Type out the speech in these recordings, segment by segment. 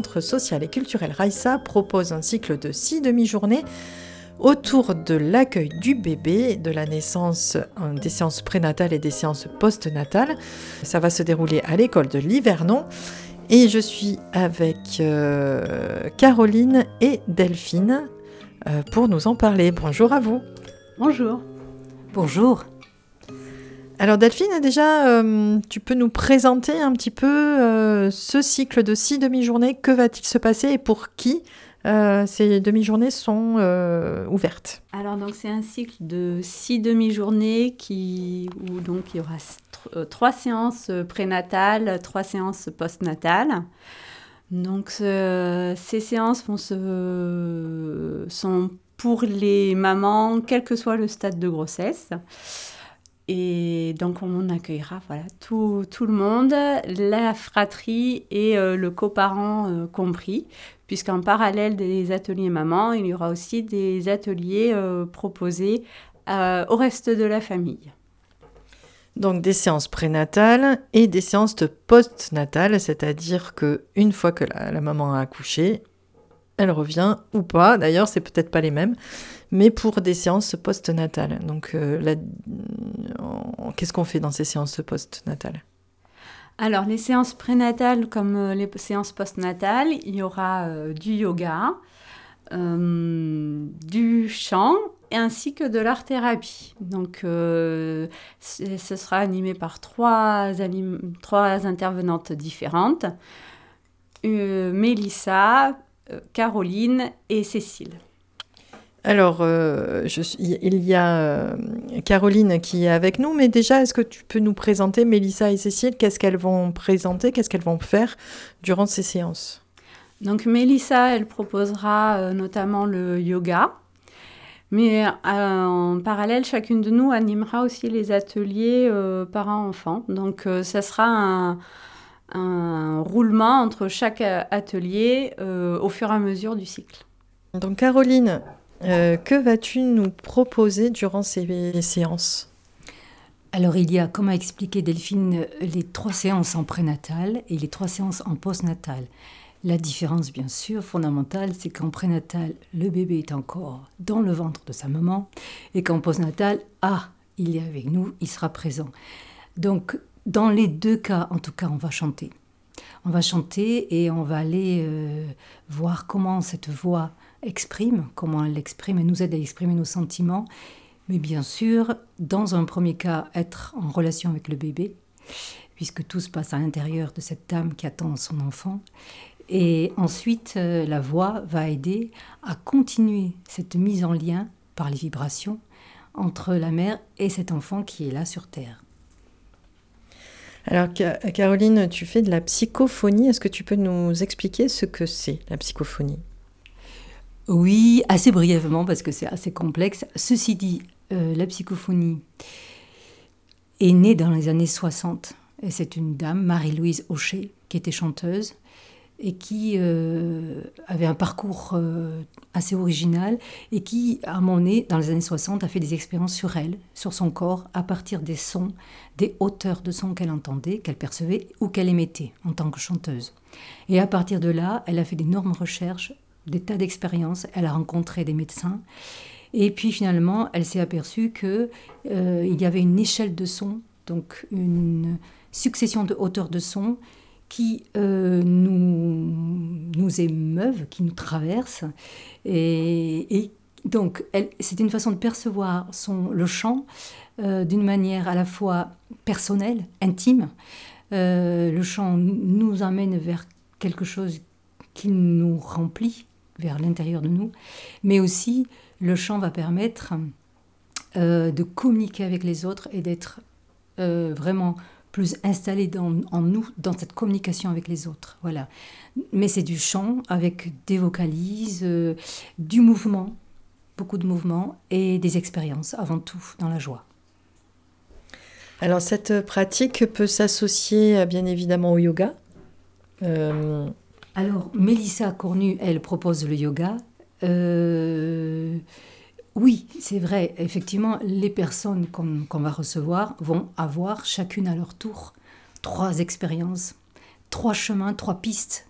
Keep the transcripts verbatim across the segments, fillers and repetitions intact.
Centre social et culturel Raïssa propose un cycle de six demi-journées autour de l'accueil du bébé, de la naissance, des séances prénatales et des séances postnatales. Ça va se dérouler à l'école de Livernon. Et je suis avec euh, Caroline et Delphine euh, pour nous en parler. Bonjour à vous. Bonjour. Bonjour. Alors Delphine, déjà, euh, tu peux nous présenter un petit peu euh, ce cycle de six demi-journées. Que va-t-il se passer et pour qui euh, ces demi-journées sont euh, ouvertes? Alors donc c'est un cycle de six demi-journées qui, où donc il y aura th- trois séances prénatales, trois séances postnatales. Donc ce, ces séances vont se, sont pour les mamans, quel que soit le stade de grossesse. Et donc, on accueillera voilà, tout, tout le monde, la fratrie et euh, le coparent euh, compris, puisqu'en parallèle des ateliers mamans, il y aura aussi des ateliers euh, proposés euh, au reste de la famille. Donc des séances prénatales et des séances de postnatales, c'est-à-dire qu'une fois que la, la maman a accouché, elle revient ou pas, d'ailleurs c'est peut-être pas les mêmes, mais pour des séances postnatales. Donc euh, la, euh, qu'est-ce qu'on fait dans ces séances postnatales ? Alors les séances prénatales comme euh, les séances postnatales, il y aura euh, du yoga, euh, du chant, ainsi que de l'art-thérapie. Donc, euh, ce sera animé par trois, anim- trois intervenantes différentes, euh, Mélissa, euh, Caroline et Cécile. Alors, euh, je suis, il y a euh, Caroline qui est avec nous, mais déjà, est-ce que tu peux nous présenter Mélissa et Cécile ? Qu'est-ce qu'elles vont présenter ? Qu'est-ce qu'elles vont faire durant ces séances ? Donc, Mélissa, elle proposera euh, notamment le yoga. Mais euh, en parallèle, chacune de nous animera aussi les ateliers euh, parents-enfants. Donc, euh, ça sera un, un roulement entre chaque atelier euh, au fur et à mesure du cycle. Donc, Caroline, euh, que vas-tu nous proposer durant ces séances ? Alors, il y a, comme a expliqué Delphine, les trois séances en prénatal et les trois séances en postnatal. La différence, bien sûr, fondamentale, c'est qu'en prénatal, le bébé est encore dans le ventre de sa maman et qu'en postnatal, ah, il est avec nous, il sera présent. Donc, dans les deux cas, en tout cas, on va chanter. On va chanter et on va aller euh, voir comment cette voix exprime, comment elle exprime et nous aide à exprimer nos sentiments. Mais bien sûr, dans un premier cas, être en relation avec le bébé, puisque tout se passe à l'intérieur de cette dame qui attend son enfant. Et ensuite, euh, la voix va aider à continuer cette mise en lien par les vibrations entre la mère et cet enfant qui est là sur Terre. Alors, Caroline, tu fais de la psychophonie. Est-ce que tu peux nous expliquer ce que c'est, la psychophonie ? Oui, assez brièvement, parce que c'est assez complexe. Ceci dit, euh, la psychophonie est née dans les années soixante. Et c'est une dame, Marie-Louise Aucher, qui était chanteuse et qui euh, avait un parcours euh, assez original et qui, à un moment donné, dans les années soixante, a fait des expériences sur elle, sur son corps, à partir des sons, des hauteurs de sons qu'elle entendait, qu'elle percevait ou qu'elle émettait en tant que chanteuse. Et à partir de là, elle a fait d'énormes recherches, des tas d'expériences, elle a rencontré des médecins et puis finalement, elle s'est aperçue qu'il euh, y avait une échelle de sons, donc une succession de hauteurs de sons qui euh, nous, nous émeuvent, qui nous traversent. Et, et donc, elle, c'était une façon de percevoir son, le chant euh, d'une manière à la fois personnelle, intime. Euh, le chant nous amène vers quelque chose qui nous remplit, vers l'intérieur de nous. Mais aussi, le chant va permettre euh, de communiquer avec les autres et d'être euh, vraiment plus installé dans, en nous, dans cette communication avec les autres. Voilà. Mais c'est du chant avec des vocalises, euh, du mouvement, beaucoup de mouvement et des expériences, avant tout, dans la joie. Alors, cette pratique peut s'associer bien évidemment au yoga. Euh... Alors, Mélissa Cornu, elle propose le yoga. Euh... Oui, c'est vrai. Effectivement, les personnes qu'on, qu'on va recevoir vont avoir chacune à leur tour trois expériences, trois chemins, trois pistes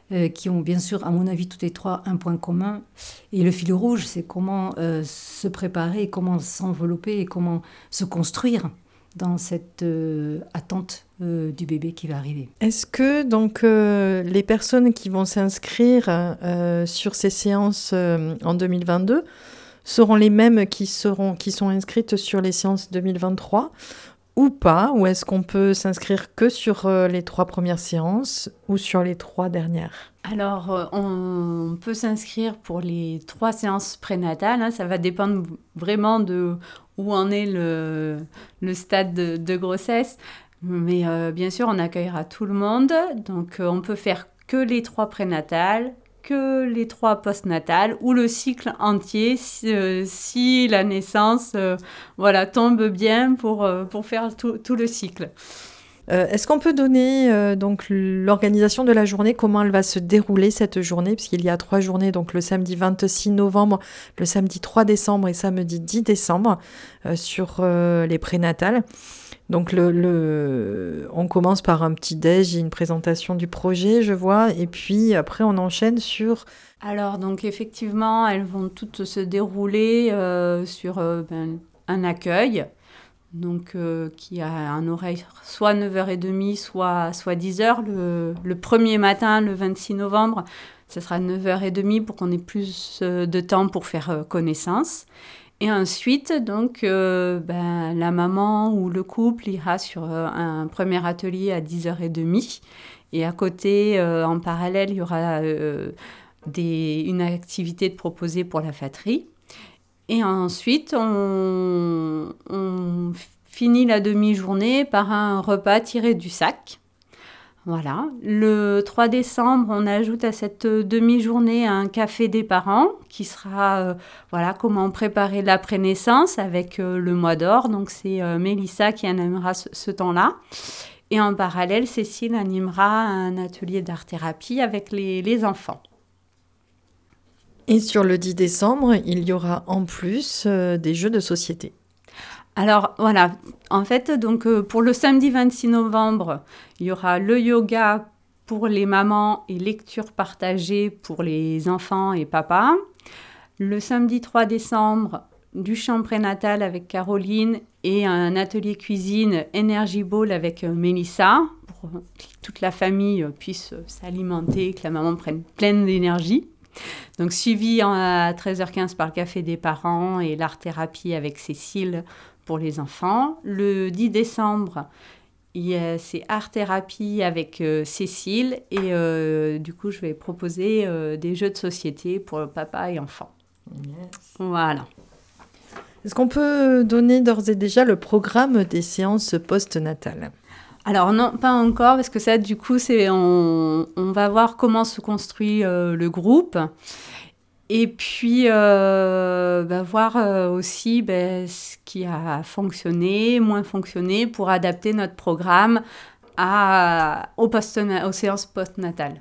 euh, qui ont bien sûr, à mon avis, toutes les trois un point commun. Et le fil rouge, c'est comment euh, se préparer, comment s'envelopper et comment se construire dans cette euh, attente euh, du bébé qui va arriver. Est-ce que donc euh, les personnes qui vont s'inscrire euh, sur ces séances euh, en deux mille vingt-deux seront les mêmes qui, seront, qui sont inscrites sur les séances deux mille vingt-trois ou pas? Ou est-ce qu'on peut s'inscrire que sur euh, les trois premières séances ou sur les trois dernières? Alors, euh, on peut s'inscrire pour les trois séances prénatales. Hein, ça va dépendre vraiment de où en est le, le stade de, de grossesse. Mais euh, bien sûr, on accueillera tout le monde. Donc, euh, on peut faire que les trois prénatales, que les trois postnatales ou le cycle entier si, euh, si la naissance euh, voilà, tombe bien pour, euh, pour faire tout, tout le cycle. Euh, est-ce qu'on peut donner euh, donc l'organisation de la journée, comment elle va se dérouler cette journée, puisqu'il y a trois journées, donc le samedi vingt-six novembre, le samedi trois décembre et samedi dix décembre euh, sur euh, les prénatales. Donc le, le, on commence par un petit déj, une présentation du projet, je vois, et puis après on enchaîne sur... Alors donc effectivement, elles vont toutes se dérouler euh, sur euh, ben, un accueil. Donc, euh, qui a un horaire soit neuf heures trente, soit, soit dix heures. Le, le premier matin, le vingt-six novembre, ce sera neuf heures trente pour qu'on ait plus euh, de temps pour faire euh, connaissance. Et ensuite, donc, euh, ben, la maman ou le couple ira sur euh, un premier atelier à dix heures trente. Et à côté, euh, en parallèle, il y aura euh, des, une activité de proposée pour la fratrie. Et ensuite, on, on finit la demi-journée par un repas tiré du sac. Voilà. Le trois décembre, on ajoute à cette demi-journée un café des parents qui sera, euh, voilà, comment préparer l'après-naissance avec euh, le mois d'or. Donc, c'est euh, Mélissa qui animera ce, ce temps-là. Et en parallèle, Cécile animera un atelier d'art-thérapie avec les, les enfants. Et sur le dix décembre, il y aura en plus euh, des jeux de société. Alors voilà, en fait, donc, euh, pour le samedi vingt-six novembre, il y aura le yoga pour les mamans et lecture partagée pour les enfants et papas. Le samedi trois décembre, du chant prénatal avec Caroline et un atelier cuisine Energy Bowl avec euh, Mélissa pour que toute la famille puisse euh, s'alimenter, que la maman prenne pleine d'énergie. Donc, suivi à treize heures quinze par le café des parents et l'art-thérapie avec Cécile pour les enfants. Le dix décembre, il y a, c'est art-thérapie avec euh, Cécile. Et euh, du coup, je vais proposer euh, des jeux de société pour papa et enfant. Yes. Voilà. Est-ce qu'on peut donner d'ores et déjà le programme des séances post-natales ? Alors non, pas encore, parce que ça, du coup, c'est on, on va voir comment se construit euh, le groupe. Et puis, euh, bah, voir euh, aussi bah, ce qui a fonctionné, moins fonctionné, pour adapter notre programme à, aux, post- aux séances post-natales.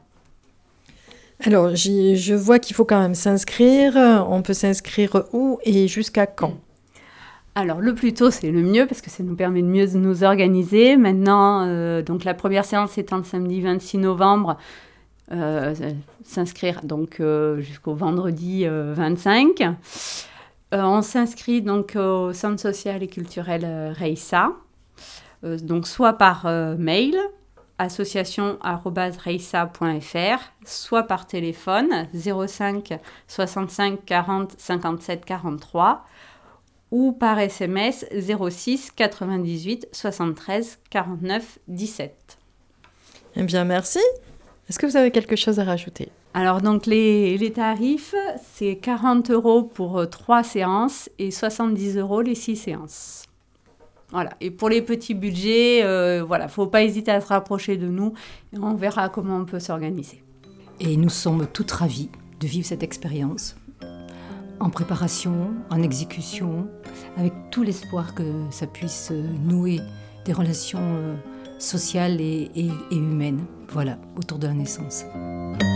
Alors, j'y, je vois qu'il faut quand même s'inscrire. On peut s'inscrire où et jusqu'à quand ? Alors, le plus tôt, c'est le mieux, parce que ça nous permet de mieux nous organiser. Maintenant, euh, donc la première séance étant le samedi vingt-six novembre, euh, s'inscrire donc euh, jusqu'au vendredi euh, vingt-cinq. Euh, on s'inscrit donc au Centre social et culturel euh, Reissa, euh, donc soit par euh, mail, association arobase reissa point f r, soit par téléphone, zéro cinq soixante-cinq quarante cinquante-sept quarante-trois, ou par S M S zéro six quatre-vingt-dix-huit soixante-treize quarante-neuf dix-sept. Eh bien, merci. Est-ce que vous avez quelque chose à rajouter ? Alors, donc, les, les tarifs, c'est quarante euros pour trois séances et soixante-dix euros les six séances. Voilà. Et pour les petits budgets, euh, voilà, faut pas hésiter à se rapprocher de nous et on verra comment on peut s'organiser. Et nous sommes toutes ravies de vivre cette expérience. En préparation, en exécution, avec tout l'espoir que ça puisse nouer des relations sociales et, et, et humaines, voilà, autour de la naissance.